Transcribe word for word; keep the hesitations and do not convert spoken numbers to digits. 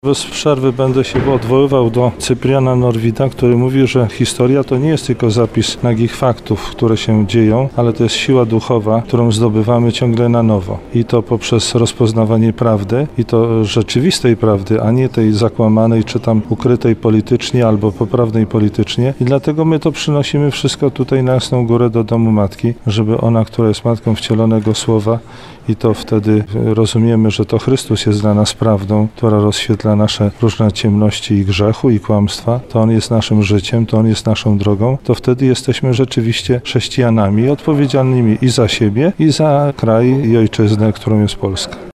Bez przerwy będę się odwoływał do Cypriana Norwida, który mówi, że historia to nie jest tylko zapis nagich faktów, które się dzieją, ale to jest siła duchowa, którą zdobywamy ciągle na nowo. I to poprzez rozpoznawanie prawdy, i to rzeczywistej prawdy, a nie tej zakłamanej, czy tam ukrytej politycznie, albo poprawnej politycznie. I dlatego my to przynosimy wszystko tutaj na Jasną Górę do domu Matki, żeby ona, która jest Matką wcielonego Słowa, i to wtedy rozumiemy, że to Chrystus jest dla nas prawdą, która rozświetla nasze różne ciemności i grzechu i kłamstwa, to On jest naszym życiem, to On jest naszą drogą, to wtedy jesteśmy rzeczywiście chrześcijanami odpowiedzialnymi i za siebie, i za kraj i ojczyznę, którą jest Polska.